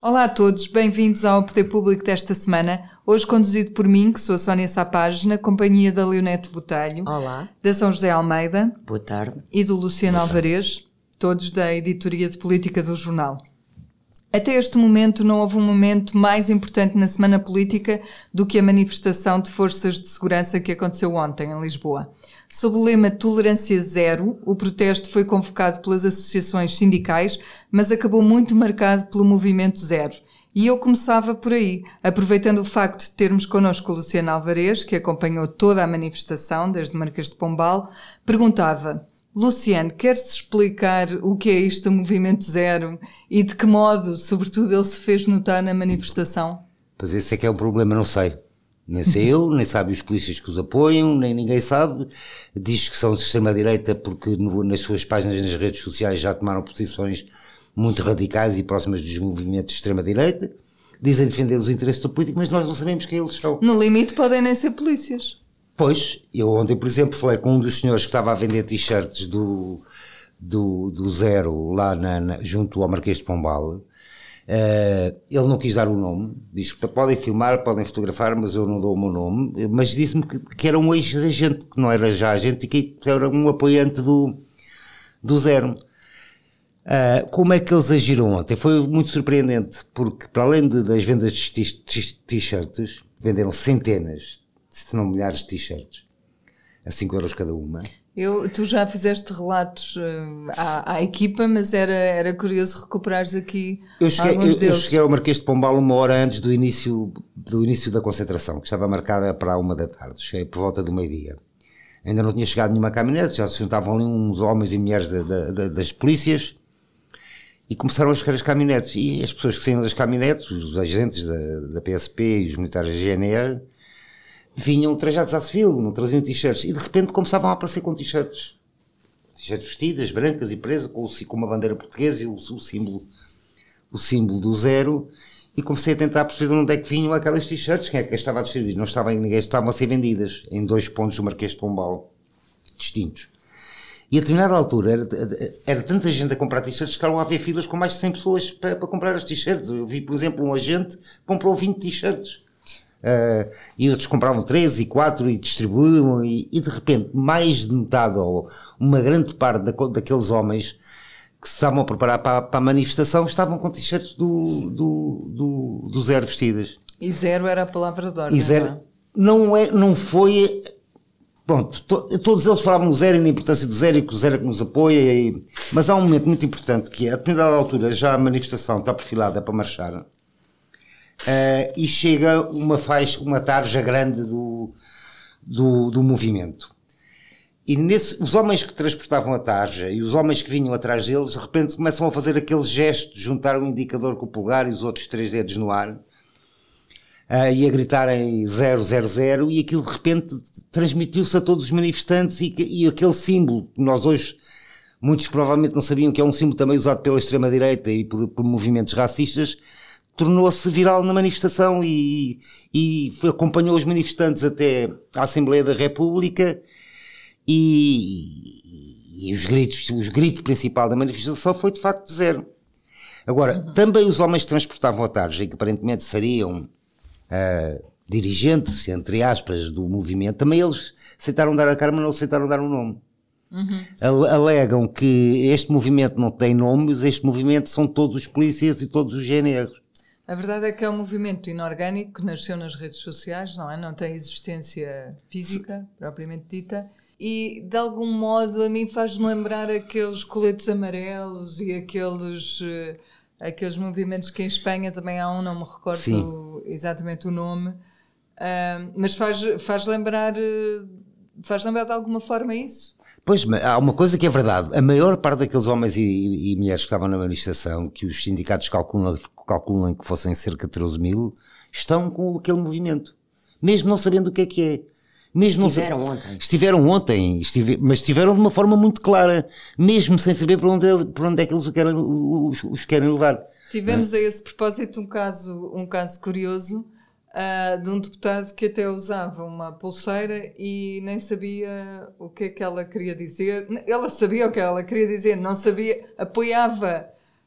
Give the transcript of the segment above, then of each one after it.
Olá a todos, bem-vindos ao Poder Público desta semana, hoje conduzido por mim, que sou a Sónia Sapage, na companhia da Leonete Botelho, Olá. Da São José Almeida. Boa tarde. E do Luciano Alvarez, todos da editoria de política do jornal. Até este momento não houve um momento mais importante na semana política do que a manifestação de forças de segurança que aconteceu ontem em Lisboa. Sob o lema Tolerância Zero, o protesto foi convocado pelas associações sindicais, mas acabou muito marcado pelo Movimento Zero. E eu começava por aí, aproveitando o facto de termos connosco o Luciano Alvarez, que acompanhou toda a manifestação, desde Marquês de Pombal, perguntava: Luciano, quer-se explicar o que é isto do Movimento Zero e de que modo, sobretudo, ele se fez notar na manifestação? Pois esse é que é o problema, não sei. Nem sei eu, nem sabe os polícias que os apoiam, nem ninguém sabe. Diz que são de extrema-direita porque nas suas páginas nas redes sociais já tomaram posições muito radicais e próximas dos movimentos de extrema-direita. Dizem defender os interesses do político, mas nós não sabemos quem eles são. No limite podem nem ser polícias. Pois, eu ontem, por exemplo, falei com um dos senhores que estava a vender t-shirts do Zero lá junto ao Marquês de Pombal. Ele não quis dar o nome, diz que podem filmar, podem fotografar, mas eu não dou o meu nome, mas disse-me que era um ex-agente, que não era já agente, e que era um apoiante do Zero. Como é que eles agiram ontem? Foi muito surpreendente, porque para além das vendas de t-shirts, venderam centenas, se não milhares de t-shirts, a 5 euros cada uma. Tu já fizeste relatos à equipa, mas era curioso recuperares aqui alguns deles. Eu cheguei ao Marquês de Pombal uma hora antes do início da concentração, que estava marcada para a 1 da tarde. Cheguei por volta do meio-dia. Ainda não tinha chegado nenhuma caminhonete, já se juntavam ali uns homens e mulheres das polícias e começaram a chegar as caminhonetes. E as pessoas que saíam das caminhonetes, os agentes da PSP e os militares da GNR, vinham trajados à civil, não traziam t-shirts, e de repente começavam a aparecer com t-shirts vestidas, brancas e presas, com uma bandeira portuguesa e o símbolo do Zero, e comecei a tentar perceber de onde é que vinham aquelas t-shirts, quem é que as estava a distribuir. Não estava em ninguém, estavam a ser vendidas em 2 pontos do Marquês de Pombal, distintos. E a determinada altura era tanta gente a comprar t-shirts que ficaram a haver filas com mais de 100 pessoas para comprar as t-shirts. Eu vi, por exemplo, um agente que comprou 20 t-shirts. E outros compravam 3 e 4 e distribuíam, e de repente mais de metade ou uma grande parte daqueles homens que se estavam a preparar para a manifestação estavam com t-shirts do Zero vestidas. E Zero era a palavra de ordem. E Zero não foi. Pronto, todos eles falavam do Zero e na importância do Zero e que o Zero é que nos apoia, mas há um momento muito importante que é, a determinada altura já a manifestação está perfilada para marchar. E chega uma tarja grande do movimento. E os homens que transportavam a tarja e os homens que vinham atrás deles, de repente começam a fazer aquele gesto de juntar o indicador com o polegar e os outros 3 dedos no ar, e a gritarem 000, e aquilo de repente transmitiu-se a todos os manifestantes, e aquele símbolo que nós hoje, muitos provavelmente não sabiam que é um símbolo também usado pela extrema-direita e por movimentos racistas, tornou-se viral na manifestação e acompanhou os manifestantes até à Assembleia da República, e o grito principal da manifestação foi de facto Zero. Agora, também os homens que transportavam a tarja e que aparentemente seriam dirigentes, entre aspas, do movimento, também eles aceitaram dar a cara, mas não aceitaram dar um nome. Alegam que este movimento não tem nomes, este movimento são todos os polícias e todos os GNRs. A verdade é que é um movimento inorgânico que nasceu nas redes sociais, não é? Não tem existência física, propriamente dita, e de algum modo a mim faz-me lembrar aqueles coletes amarelos e aqueles movimentos que em Espanha também há não me recordo exatamente o nome, mas faz lembrar de alguma forma isso. Pois, mas há uma coisa que é verdade, a maior parte daqueles homens e mulheres que estavam na manifestação, que os sindicatos calculam que fossem cerca de 13 mil, estão com aquele movimento, mesmo não sabendo o que é. Estiveram ontem, mas estiveram de uma forma muito clara, mesmo sem saber para onde é que eles os querem levar. Tivemos a esse propósito um caso curioso, de um deputado que até usava uma pulseira e nem sabia o que é que ela queria dizer. Ela sabia o que ela queria dizer, não sabia, apoiava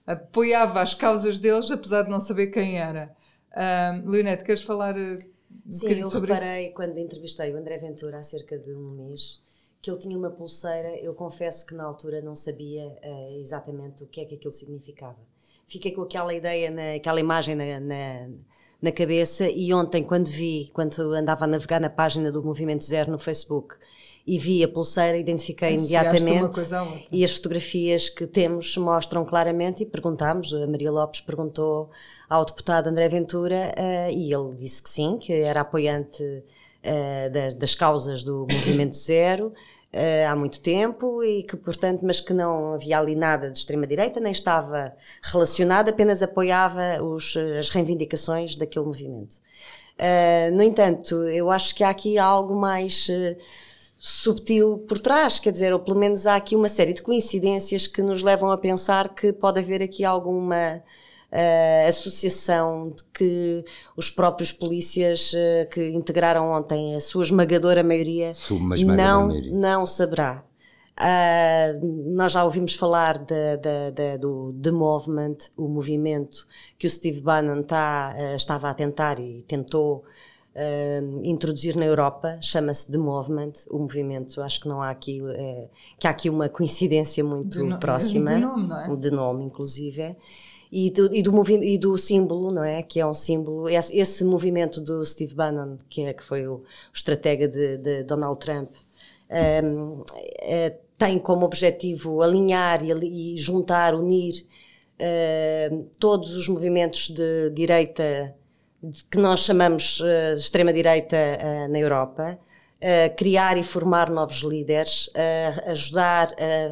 apoiava as causas deles, apesar de não saber quem era. Leonete, queres falar Sim, eu reparei quando entrevistei o André Ventura há cerca de um mês que ele tinha uma pulseira. Eu confesso que na altura não sabia exatamente o que é que aquilo significava. Fiquei com aquela ideia, aquela imagem na cabeça, e ontem quando andava a navegar na página do Movimento Zero no Facebook e vi a pulseira, identifiquei imediatamente, e as fotografias que temos mostram claramente, e perguntámos, a Maria Lopes perguntou ao deputado André Ventura, e ele disse que sim, que era apoiante das causas do Movimento Zero há muito tempo, e que, portanto, mas que não havia ali nada de extrema-direita, nem estava relacionado, apenas apoiava as reivindicações daquele movimento. No entanto, eu acho que há aqui algo mais subtil por trás, quer dizer, ou pelo menos há aqui uma série de coincidências que nos levam a pensar que pode haver aqui alguma associação de que os próprios polícias que integraram ontem a sua esmagadora maioria não saberá. Nós já ouvimos falar do The Movement, o movimento que o Steve Bannon estava a tentar e tentou introduzir na Europa, chama-se The Movement, o movimento. Acho que não há aqui, que há aqui uma coincidência muito próxima, de nome inclusive, e do símbolo, não é? Que é um símbolo, esse movimento do Steve Bannon, que foi o estratega de Donald Trump, tem como objetivo alinhar e juntar, unir todos os movimentos de direita que nós chamamos de extrema-direita na Europa, criar e formar novos líderes, ajudar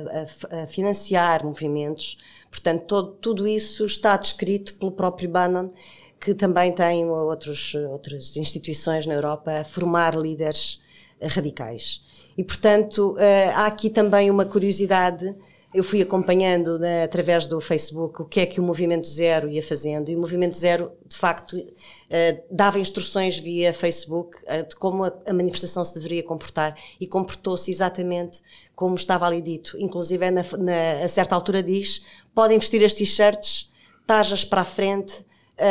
a financiar movimentos. Portanto, tudo isso está descrito pelo próprio Bannon, que também tem outras instituições na Europa a formar líderes radicais. E, portanto, há aqui também uma curiosidade. Eu fui acompanhando através do Facebook o que é que o Movimento Zero ia fazendo, e o Movimento Zero, de facto, dava instruções via Facebook de como a manifestação se deveria comportar, e comportou-se exatamente como estava ali dito. Inclusive, a certa altura diz: podem vestir as t-shirts, tarjas para a frente,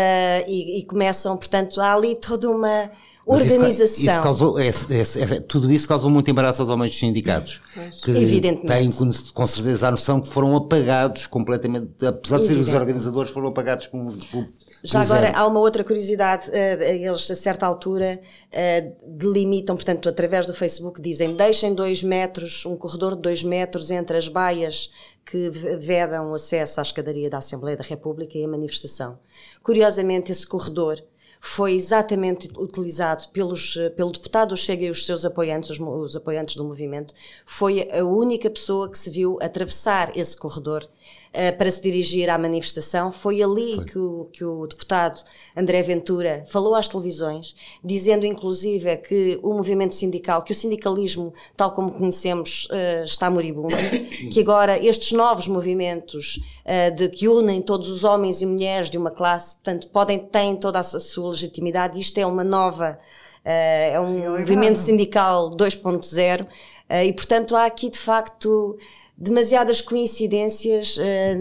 e começam, portanto, há ali toda uma organização. Tudo isso causou muito embaraço aos homens dos sindicatos, que têm com certeza a noção que foram apagados completamente, apesar de serem os organizadores, foram apagados por Já agora há uma outra curiosidade, eles a certa altura delimitam, portanto, através do Facebook dizem: deixem 2 metros, um corredor de 2 metros entre as baias que vedam o acesso à escadaria da Assembleia da República e a manifestação. Curiosamente, esse corredor foi exatamente utilizado pelo deputado do Chega e os seus apoiantes, os apoiantes do movimento. Foi a única pessoa que se viu atravessar esse corredor para se dirigir à manifestação. Foi ali que o deputado André Ventura falou às televisões, dizendo inclusive que o movimento sindical, que o sindicalismo, tal como conhecemos, está moribundo, que agora estes novos movimentos que unem todos os homens e mulheres de uma classe, portanto, têm toda a sua legitimidade. Isto é uma nova, é um movimento sindical 2.0, e portanto há aqui de facto demasiadas coincidências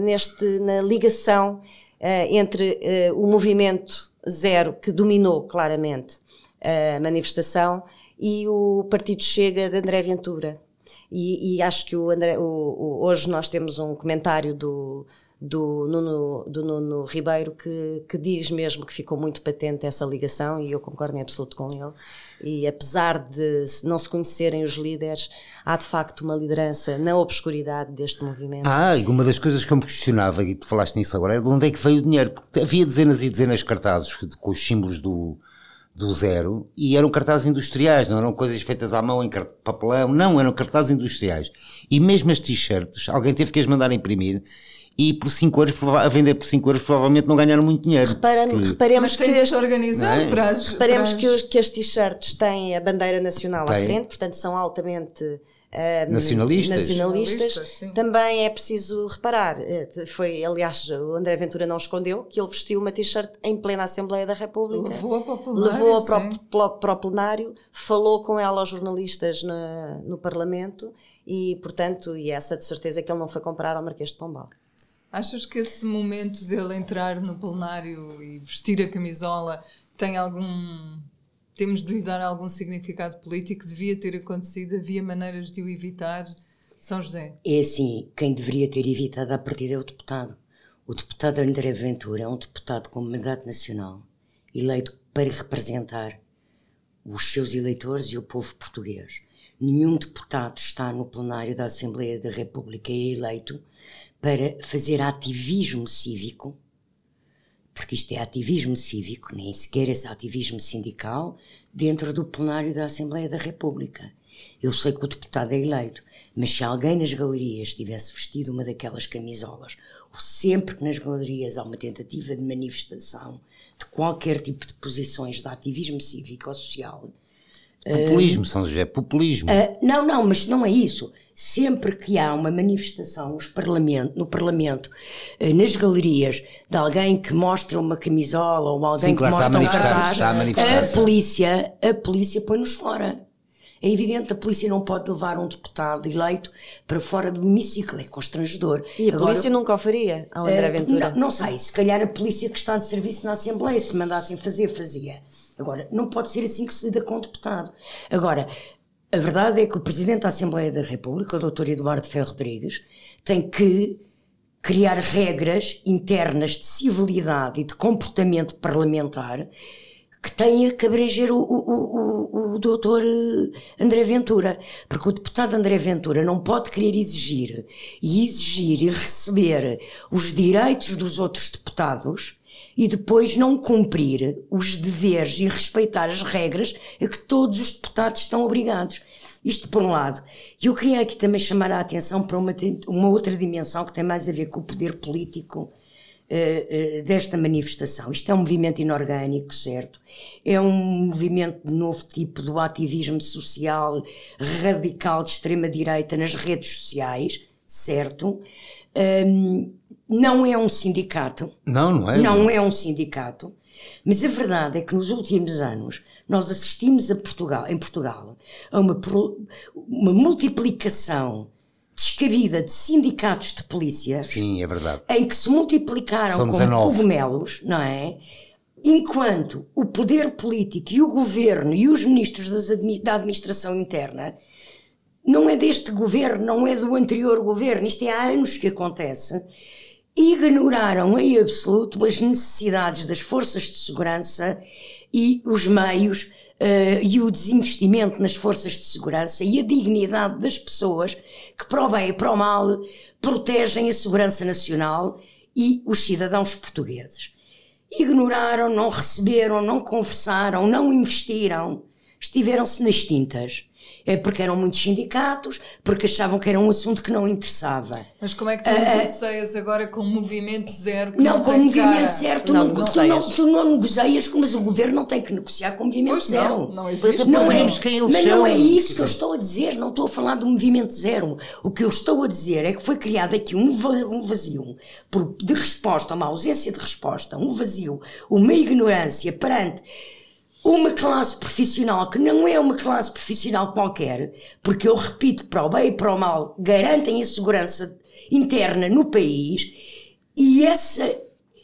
na ligação entre o movimento Zero, que dominou claramente a manifestação, e o Partido Chega de André Ventura. E acho que hoje nós temos um comentário do Nuno Ribeiro que diz mesmo que ficou muito patente essa ligação, e eu concordo em absoluto com ele. E apesar de não se conhecerem os líderes, há de facto uma liderança na obscuridade deste movimento. E uma das coisas que eu me questionava, e tu falaste nisso agora, é de onde é que veio o dinheiro, porque havia dezenas e dezenas de cartazes com os símbolos do Zero, e eram cartazes industriais, não eram coisas feitas à mão em papelão, não, eram cartazes industriais. E mesmo as t-shirts, alguém teve que as mandar imprimir, e por 5 euros, a vender por 5 euros, provavelmente não ganharam muito dinheiro. Reparemos que tem-se organizar reparemos que as t-shirts têm a bandeira nacional à frente, portanto são altamente nacionalistas. Também é preciso reparar, aliás, o André Ventura não escondeu que ele vestiu uma t-shirt em plena Assembleia da República, levou para o plenário, falou com ela aos jornalistas no Parlamento, e portanto, essa de certeza que ele não foi comprar ao Marquês de Pombal. Achas que esse momento dele entrar no plenário e vestir a camisola tem temos de lhe dar algum significado político? Devia ter acontecido? Havia maneiras de o evitar? São José? É assim, quem deveria ter evitado a partida é o deputado. O deputado André Ventura é um deputado com mandato nacional, eleito para representar os seus eleitores e o povo português. Nenhum deputado está no plenário da Assembleia da República e é eleito para fazer ativismo cívico, porque isto é ativismo cívico, nem sequer esse ativismo sindical, dentro do plenário da Assembleia da República. Eu sei que o deputado é eleito, mas se alguém nas galerias tivesse vestido uma daquelas camisolas, ou sempre que nas galerias há uma tentativa de manifestação de qualquer tipo de posições de ativismo cívico ou social... Populismo, São José, populismo. Não, mas não é isso. Sempre que há uma manifestação no Parlamento, nas galerias, de alguém que mostra uma camisola ou alguém que mostra um cartaz, a polícia põe-nos fora. É evidente, a polícia não pode levar um deputado eleito para fora do hemiciclo, é constrangedor. E a polícia nunca o faria ao André Ventura? Não sei, se calhar a polícia que está de serviço na Assembleia, se mandassem fazer, fazia. Agora, não pode ser assim que se lida com o deputado. Agora, a verdade é que o Presidente da Assembleia da República, o Dr. Eduardo Ferro Rodrigues, tem que criar regras internas de civilidade e de comportamento parlamentar que tenha que abranger o doutor André Ventura. Porque o deputado André Ventura não pode querer exigir e receber os direitos dos outros deputados e depois não cumprir os deveres e respeitar as regras a que todos os deputados estão obrigados. Isto por um lado. E eu queria aqui também chamar a atenção para uma outra dimensão que tem mais a ver com o poder político desta manifestação. Isto é um movimento inorgânico, certo? É um movimento de novo tipo do ativismo social radical de extrema-direita nas redes sociais, certo? Não é um sindicato. Não é. Não é um sindicato. Mas a verdade é que nos últimos anos nós assistimos em Portugal a uma multiplicação descabida de sindicatos de polícia. Sim, é verdade. Em que se multiplicaram como 19 cogumelos, não é? Enquanto o poder político e o governo e os ministros da administração interna, não é deste governo, não é do anterior governo, isto é há anos que acontece, ignoraram em absoluto as necessidades das forças de segurança e os meios e o desinvestimento nas forças de segurança e a dignidade das pessoas que, para o bem e para o mal, protegem a segurança nacional e os cidadãos portugueses. Ignoraram, não receberam, não conversaram, não investiram, estiveram-se nas tintas. É porque eram muitos sindicatos, porque achavam que era um assunto que não interessava. Mas como é que tu negocias agora com o Movimento Zero? Não, com o Movimento Zero tu não negocias, mas o governo não tem que negociar com o Movimento Zero. Não existe. Mas não é isso que eu estou a dizer, não estou a falar do Movimento Zero. O que eu estou a dizer é que foi criado aqui um vazio de resposta, uma ausência de resposta, um vazio, uma ignorância perante uma classe profissional que não é uma classe profissional qualquer, porque eu repito, para o bem e para o mal, garantem a segurança interna no país, e esse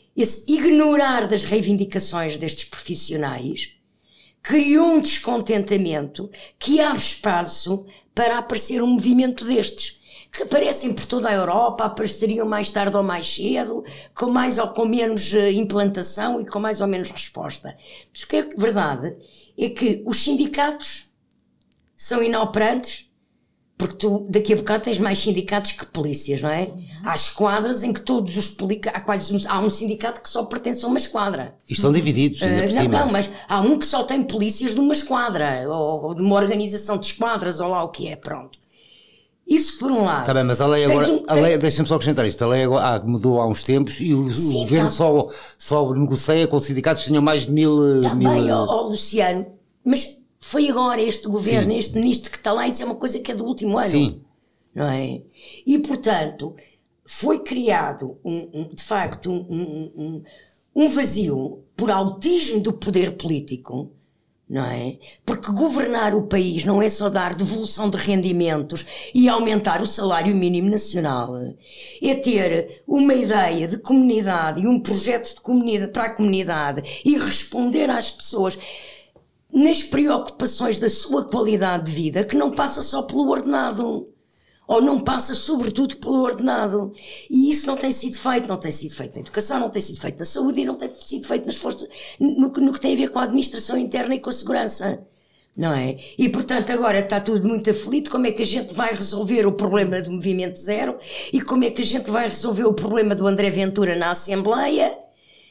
ignorar das reivindicações destes profissionais criou um descontentamento que abre espaço para aparecer um movimento destes, que aparecem por toda a Europa, apareceriam mais tarde ou mais cedo, com mais ou com menos implantação e com mais ou menos resposta. Mas o que é verdade é que os sindicatos são inoperantes, porque tu daqui a bocado tens mais sindicatos que polícias, não é? Há esquadras em que todos os polícias... Há um sindicato que só pertence a uma esquadra. E estão divididos, ainda por cima. Não, mas há um que só tem polícias de uma esquadra, ou de uma organização de esquadras, ou lá o que é, pronto. Isso por um lado. Está bem, mas a lei agora, deixa-me só acrescentar isto, a lei agora mudou há uns tempos e o governo só negocia com sindicatos que tinham mais de 1000... Está bem, Luciano, mas foi agora este governo, este ministro que está lá, isso é uma coisa que é do último ano. Sim. Não é? E, portanto, foi criado, de facto, um vazio por autismo do poder político não é? Porque governar o país não é só dar devolução de rendimentos e aumentar o salário mínimo nacional. É ter uma ideia de comunidade e um projeto de comunidade para a comunidade e responder às pessoas nas preocupações da sua qualidade de vida, que não passa só pelo ordenado. Ou não passa sobretudo pelo ordenado. E isso não tem sido feito. Não tem sido feito na educação, não tem sido feito na saúde e não tem sido feito nas forças, no que tem a ver com a administração interna e com a segurança. Não é? E portanto agora está tudo muito aflito. Como é que a gente vai resolver o problema do Movimento Zero? E como é que a gente vai resolver o problema do André Ventura na Assembleia?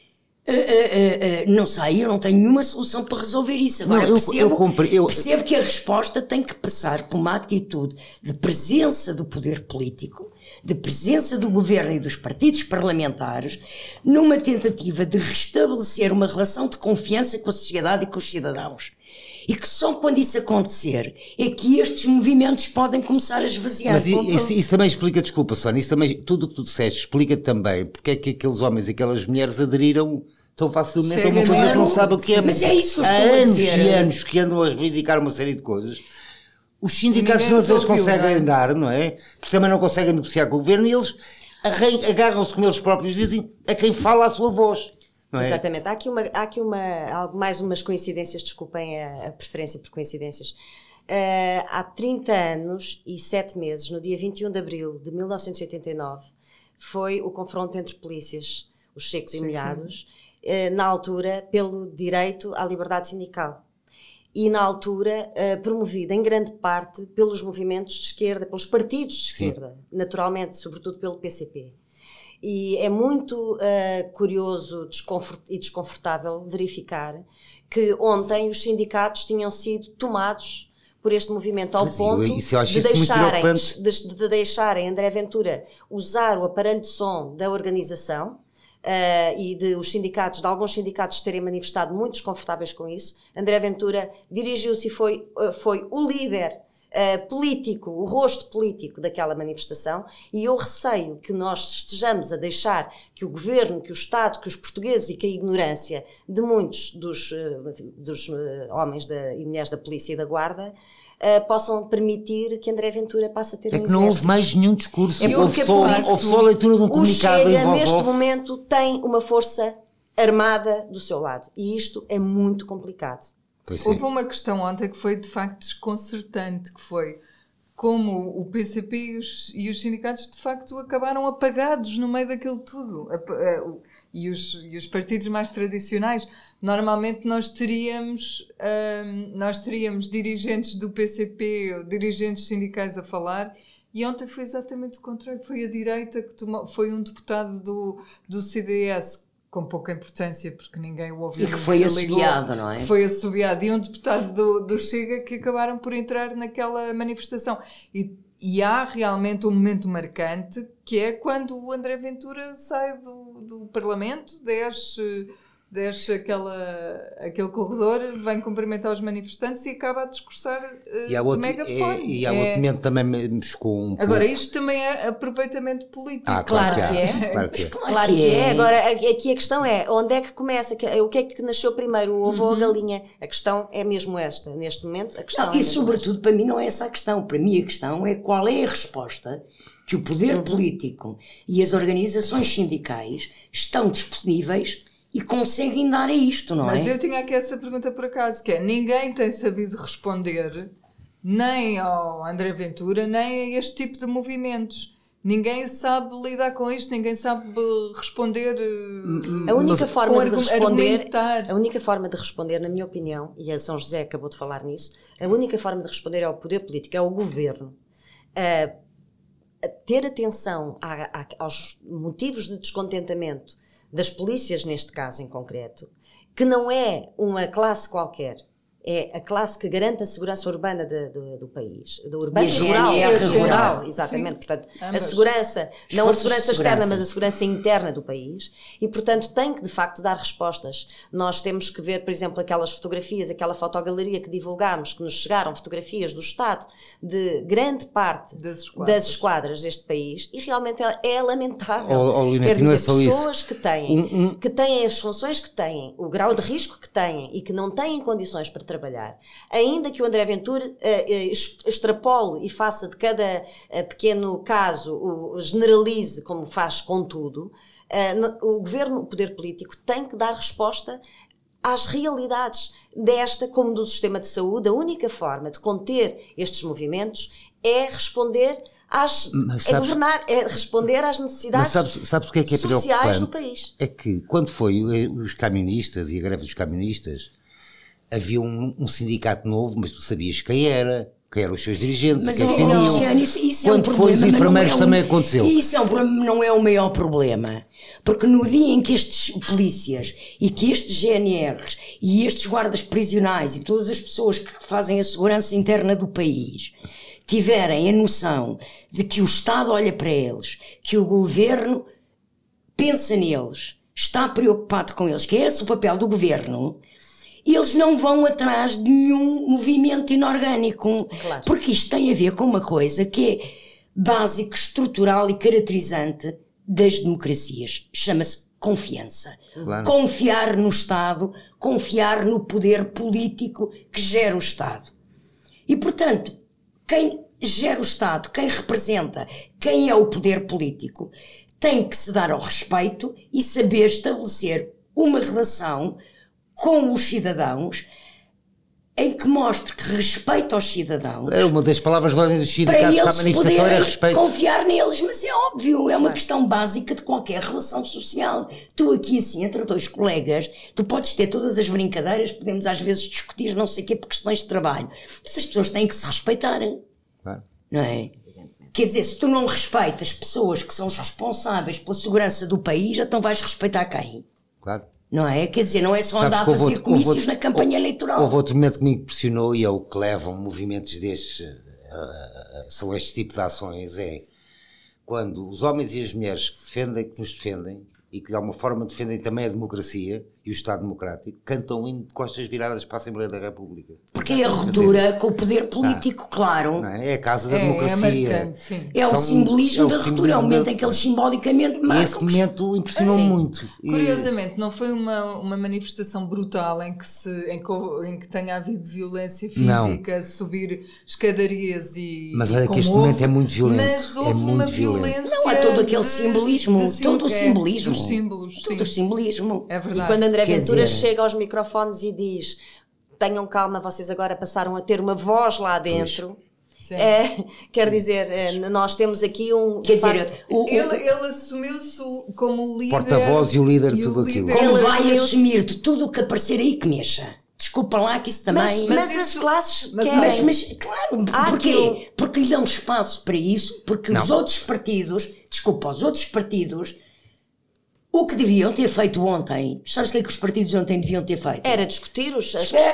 Não sei, eu não tenho nenhuma solução para resolver isso. Agora percebo que a resposta tem que passar por uma atitude de presença do poder político, de presença do governo e dos partidos parlamentares, numa tentativa de restabelecer uma relação de confiança com a sociedade e com os cidadãos. E que só quando isso acontecer é que estes movimentos podem começar a esvaziar. Mas isso também explica, desculpa Sónia, isso também, tudo o que tu disseste explica também porque é que aqueles homens e aquelas mulheres aderiram tão facilmente a uma coisa que não sabem o que é. Mas é isso que eu estou há a anos dizer. e anos que andam a reivindicar uma série de coisas. Os sindicatos não eles conseguem dar, não é? Porque também não conseguem negociar com o governo e eles agarram-se, como eles próprios dizem, a quem fala a sua voz. Não é? Exatamente. Há aqui mais umas coincidências, desculpem a preferência por coincidências. Há 30 anos e 7 meses, no dia 21 de abril de 1989, foi o confronto entre polícias, os secos e molhados, na altura pelo direito à liberdade sindical. E na altura promovido em grande parte pelos movimentos de esquerda, pelos partidos de esquerda, naturalmente, sobretudo pelo PCP. E é muito curioso e desconfortável verificar que ontem os sindicatos tinham sido tomados por este movimento ao ponto de deixarem André Ventura usar o aparelho de som da organização e de alguns sindicatos terem manifestado muito desconfortáveis com isso. André Ventura dirigiu-se e foi o líder político, o rosto político daquela manifestação, e eu receio que nós estejamos a deixar que o governo, que o Estado, que os portugueses e que a ignorância de muitos dos homens e mulheres da polícia e da guarda possam permitir que André Ventura passe a ter um exército. É que não houve mais nenhum discurso, houve só a leitura de um comunicado em voz off. Neste momento tem uma força armada do seu lado, e isto é muito complicado. Houve uma questão ontem que foi de facto desconcertante, que foi como o PCP e os sindicatos de facto acabaram apagados no meio daquilo tudo. E os partidos mais tradicionais. Normalmente nós teríamos dirigentes do PCP, dirigentes sindicais a falar, e ontem foi exatamente o contrário. Foi a direita que foi um deputado do CDS, com pouca importância, porque ninguém o ouviu. E que foi assobiado, não é? Foi assobiado. E um deputado do Chega que acabaram por entrar naquela manifestação. E há realmente um momento marcante, que é quando o André Ventura sai do Parlamento, desce aquele corredor, vem cumprimentar os manifestantes e acaba a discursar de megafone. E há outro momento também me chocou um pouco. Agora, isto também é aproveitamento político. Claro que é. Agora, aqui a questão é, onde é que começa? O que é que nasceu primeiro, o ovo ou a galinha? A questão é mesmo esta. Neste momento, a questão E sobretudo, para mim, não é essa a questão. Para mim, a questão é qual é a resposta que o poder político e as organizações sindicais estão disponíveis e conseguem dar a isto, não é? Mas eu tinha aqui essa pergunta por acaso, que é: ninguém tem sabido responder nem ao André Ventura, nem a este tipo de movimentos. Ninguém sabe lidar com isto, ninguém sabe responder. A única forma de responder, na minha opinião, e a São José acabou de falar nisso, a única forma de responder é o poder político, é o governo. A ter atenção aos motivos de descontentamento das polícias, neste caso em concreto, que não é uma classe qualquer, é a classe que garante a segurança urbana do país, do urbano e rural, exatamente. Sim. Portanto, a segurança, não a segurança externa, mas a segurança interna do país, e portanto tem que de facto dar respostas. Nós temos que ver, por exemplo, aquelas fotografias, aquela fotogaleria que divulgámos, que nos chegaram, fotografias do estado de grande parte das esquadras deste país, e realmente é lamentável. Quer dizer, pessoas que têm as funções que têm, o grau de risco que têm e que não têm condições para trabalhar trabalhar. Ainda que o André Ventura extrapole e faça de cada pequeno caso, generalize como faz com tudo, o governo, o poder político, tem que dar resposta às realidades desta, como do sistema de saúde. A única forma de conter estes movimentos é responder governar, é responder às necessidades sabes o que é sociais do país. É que quando foi os camionistas e a greve dos camionistas, havia um sindicato novo, mas tu sabias quem eram os seus dirigentes, mas o que é que defendiam. Isso quando foi os enfermeiros também aconteceu. Isso é um problema, não é o maior problema. Porque no dia em que estes polícias e que estes GNRs e estes guardas prisionais e todas as pessoas que fazem a segurança interna do país tiverem a noção de que o Estado olha para eles, que o governo pensa neles, está preocupado com eles, que é esse o papel do governo, eles não vão atrás de nenhum movimento inorgânico. Claro. Porque isto tem a ver com uma coisa que é básica, estrutural e caracterizante das democracias. Chama-se confiança. Claro. Confiar no Estado, confiar no poder político que gera o Estado. E, portanto, quem gera o Estado, quem representa, quem é o poder político, tem que se dar ao respeito e saber estabelecer uma relação com os cidadãos em que mostre que respeita aos cidadãos. É uma das palavras de ordem dos sindicatos para a manifestação era respeito. Confiar neles, mas é óbvio, é uma questão básica de qualquer relação social. Tu aqui assim, entre dois colegas, tu podes ter todas as brincadeiras, podemos às vezes discutir não sei o quê por questões de trabalho, mas as pessoas têm que se respeitar. Claro. Não é? Quer dizer, se tu não respeitas pessoas que são os responsáveis pela segurança do país, então vais respeitar quem? Claro. Não é? Quer dizer, não é só andar a fazer comícios na campanha eleitoral. Houve outro momento que me impressionou e é o que levam movimentos destes, são este tipo de ações, é quando os homens e as mulheres que nos defendem e que de alguma forma defendem também a democracia e o Estado Democrático, cantam o hino de costas viradas para a Assembleia da República. Porque é a ruptura com o poder político, claro. Não é? É a casa da democracia. É o simbolismo da ruptura, é o momento em que eles simbolicamente marcam. E esse momento impressionou muito. Curiosamente, não foi uma manifestação brutal em que tenha havido violência física, subir escadarias e. Mas olha que este momento é muito violento. Mas houve uma violência. Não, há todo aquele simbolismo, todo o simbolismo. Dos símbolos, todo o simbolismo. É verdade. E quando André Ventura chega aos microfones e diz: tenham calma, vocês agora passaram a ter uma voz lá dentro. Quer dizer, nós temos aqui Quer dizer, ele assumiu-se como o líder. Porta-voz e o líder de tudo aquilo. Como vai assumir de tudo o que aparecer aí que mexa. Desculpa lá que isso também... Mas as classes querem. Mas claro, porquê? Porque lhe dão espaço para isso, porque os outros partidos... Desculpa, os outros partidos... O que deviam ter feito ontem, sabes o que é que os partidos ontem deviam ter feito? Era discutir os...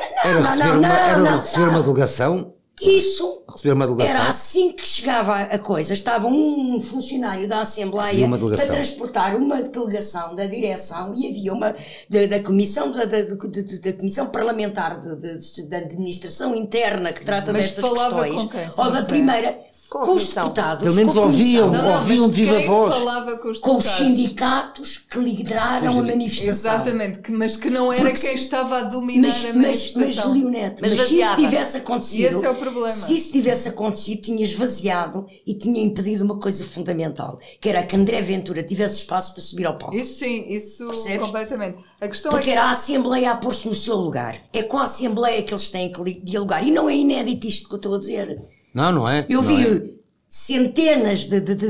Era receber uma delegação. Isso. Receber uma delegação. Era assim que chegava a coisa. Estava um funcionário da Assembleia para transportar uma delegação da direção e havia uma da comissão da comissão parlamentar da administração interna que trata destas questões, ou da primeira... Com os deputados, pelo menos ouviam de viva voz. Com os sindicatos que lideraram a manifestação. Exatamente, mas que não era quem estava a dominar a manifestação. Mas Leonete, mas se isso tivesse acontecido, esse é o problema. Se isso tivesse acontecido, tinha esvaziado e tinha impedido uma coisa fundamental, que era que André Ventura tivesse espaço para subir ao palco. Isso sim, isso percebes? Completamente. A questão porque era a Assembleia a pôr-se no seu lugar. É com a Assembleia que eles têm que dialogar. E não é inédito isto que eu estou a dizer. Não é. Eu vi centenas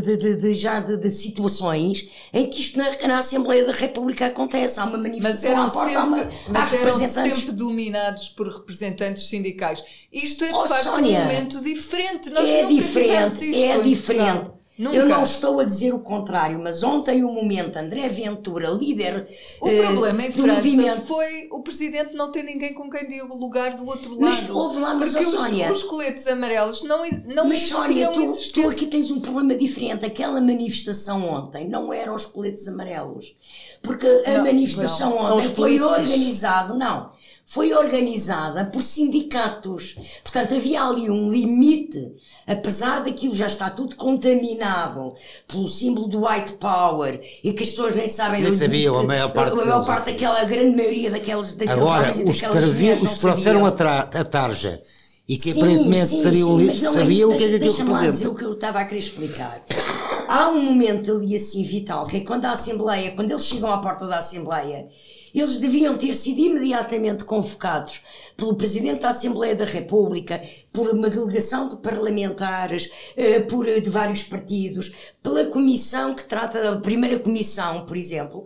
de situações em que isto na Assembleia da República acontece. Há uma manifestação mas eram sempre dominados por representantes sindicais. Isto é de facto Sónia, um momento diferente. Nós nunca tivemos isto. É diferente. Nunca. Eu não estou a dizer o contrário, mas ontem o momento André Ventura, líder o problema em do França movimento... foi o presidente não ter ninguém com quem dialogar do outro lado. Mas houve lá, mas porque Sónia, os coletes amarelos não mas Sónia, tinham existido. Tu aqui tens um problema diferente. Aquela manifestação ontem não eram os coletes amarelos, porque a manifestação ontem foi organizado, foi organizada por sindicatos. Portanto, havia ali um limite, apesar daquilo já está tudo contaminado pelo símbolo do white power e que as pessoas nem sabem... Nem sabiam, a maior parte daquela, a grande maioria daqueles agora, homens e os que daquelas mulheres os que trouxeram a tarja e que sim, aparentemente sim, seriam sim, mas não sabiam o é que é que aquilo Deixa-me lá dizer representa. o que eu estava a querer explicar. Há um momento ali assim vital, que é quando a Assembleia, quando eles chegam à porta da Assembleia, eles deviam ter sido imediatamente convocados pelo Presidente da Assembleia da República, por uma delegação de parlamentares, de vários partidos, pela comissão que trata da primeira comissão, por exemplo,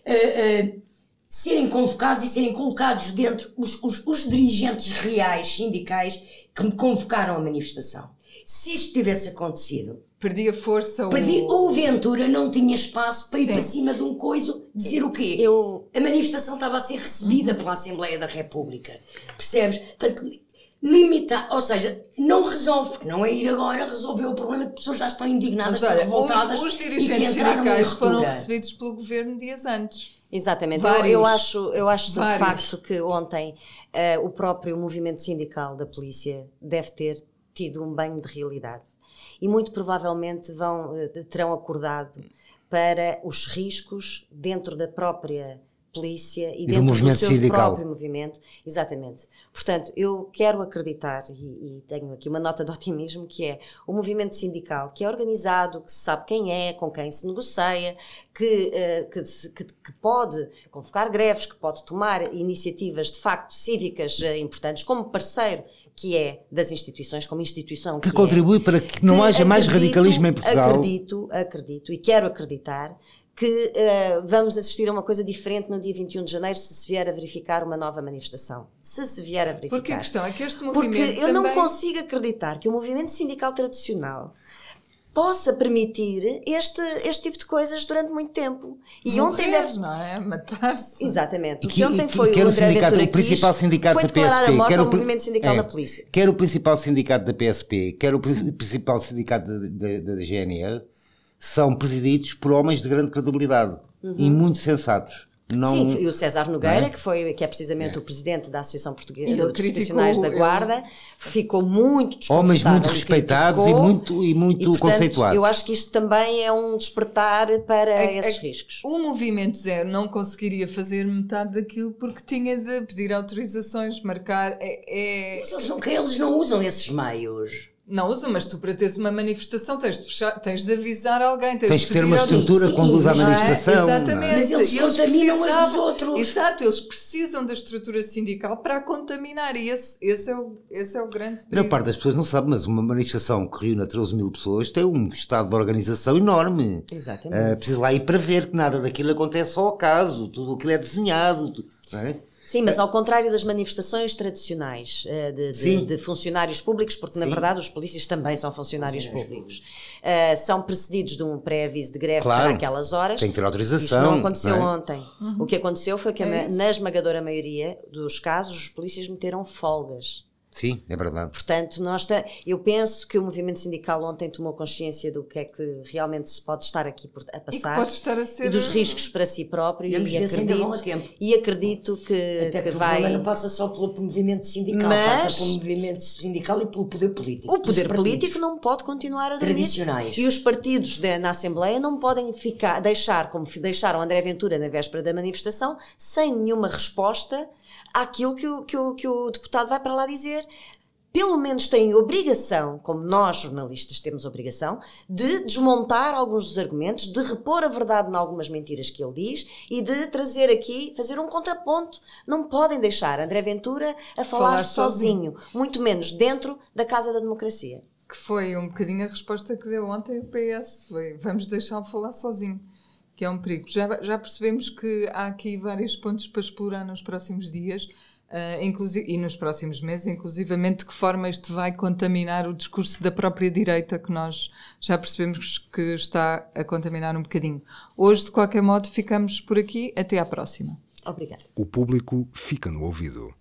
serem convocados e serem colocados dentro os dirigentes reais sindicais que me convocaram a manifestação. Se isso tivesse acontecido, perdia força. O Ventura não tinha espaço para ir para cima de um coiso dizer o quê? A manifestação estava a ser recebida pela Assembleia da República. Percebes? Portanto, limitar, ou seja, não resolve, porque não é ir agora resolver o problema de pessoas já estão indignadas, mas, olha, revoltadas. Os dirigentes sindicais foram recebidos pelo governo dias antes. Exatamente. Eu acho de facto que ontem o próprio movimento sindical da polícia deve ter tido um banho de realidade. E muito provavelmente terão acordado para os riscos dentro da própria polícia e dentro do seu sindical. Próprio movimento. Exatamente. Portanto, eu quero acreditar, e tenho aqui uma nota de otimismo, que é o movimento sindical, que é organizado, que se sabe quem é, com quem se negocia, que pode convocar greves, que pode tomar iniciativas de facto cívicas importantes, como parceiro que é das instituições, como instituição que contribui para que não haja mais radicalismo em Portugal. Acredito e quero acreditar que vamos assistir a uma coisa diferente no dia 21 de janeiro se vier a verificar uma nova manifestação. Se vier a verificar. Porque a questão é que este movimento Porque eu não consigo acreditar que o movimento sindical tradicional possa permitir este tipo de coisas durante muito tempo. E ontem deve... não é? Matar-se. exatamente. O que ontem foi o André Ventura o principal sindicato da PSP, a morte ao movimento sindical da polícia. Quer o principal sindicato da PSP, quer o principal sindicato da GNR, são presididos por homens de grande credibilidade e muito sensatos. Sim, e o César Nogueira, que é precisamente o presidente da Associação Portuguesa dos Profissionais da Guarda, ficou muito desconfortável. Homens muito respeitados e muito portanto, conceituados. Eu acho que isto também é um despertar para esses riscos. O Movimento Zero não conseguiria fazer metade daquilo porque tinha de pedir autorizações, marcar... Mas eles não usam esses meios. Não usam, mas tu para teres uma manifestação tens de avisar alguém. Tens de ter uma estrutura que conduz à manifestação. Exatamente. Mas eles contaminam uns dos outros. Exato, eles precisam da estrutura sindical para a contaminar e esse é o grande perigo. A maior parte das pessoas não sabe, mas uma manifestação que reúne 13 mil pessoas tem um estado de organização enorme. Exatamente. Precisa lá ir para ver que nada daquilo acontece ao acaso, tudo aquilo é desenhado. Não é? Sim, mas ao contrário das manifestações tradicionais de funcionários públicos, porque na verdade os polícias também são funcionários públicos, são precedidos de um pré-aviso de greve para aquelas horas. Tem que ter autorização. Isto não aconteceu ontem. O que aconteceu foi que na esmagadora maioria dos casos os polícias meteram folgas. Sim, é verdade. Portanto, eu penso que o movimento sindical ontem tomou consciência do que é que realmente se pode estar aqui a passar e, que pode estar a ser... e dos riscos para si próprio e acredito que, até que vai... o problema não passa só pelo movimento sindical, passa pelo movimento sindical e pelo poder político. O poder político não pode continuar a dormir. Tradicionais. E os partidos na Assembleia não podem deixar, como deixaram André Ventura na véspera da manifestação, sem nenhuma resposta àquilo que o deputado vai para lá dizer. Pelo menos têm obrigação, como nós jornalistas temos obrigação, de desmontar alguns dos argumentos, de repor a verdade em algumas mentiras que ele diz e de trazer aqui, fazer um contraponto. Não podem deixar André Ventura a falar sozinho, muito menos dentro da Casa da Democracia. Que foi um bocadinho a resposta que deu ontem o PS, foi vamos deixá-lo falar sozinho, que é um perigo. Já percebemos que há aqui vários pontos para explorar nos próximos dias, e nos próximos meses, inclusivamente de que forma isto vai contaminar o discurso da própria direita, que nós já percebemos que está a contaminar um bocadinho. Hoje, de qualquer modo, ficamos por aqui. Até à próxima. Obrigada. O público fica no ouvido.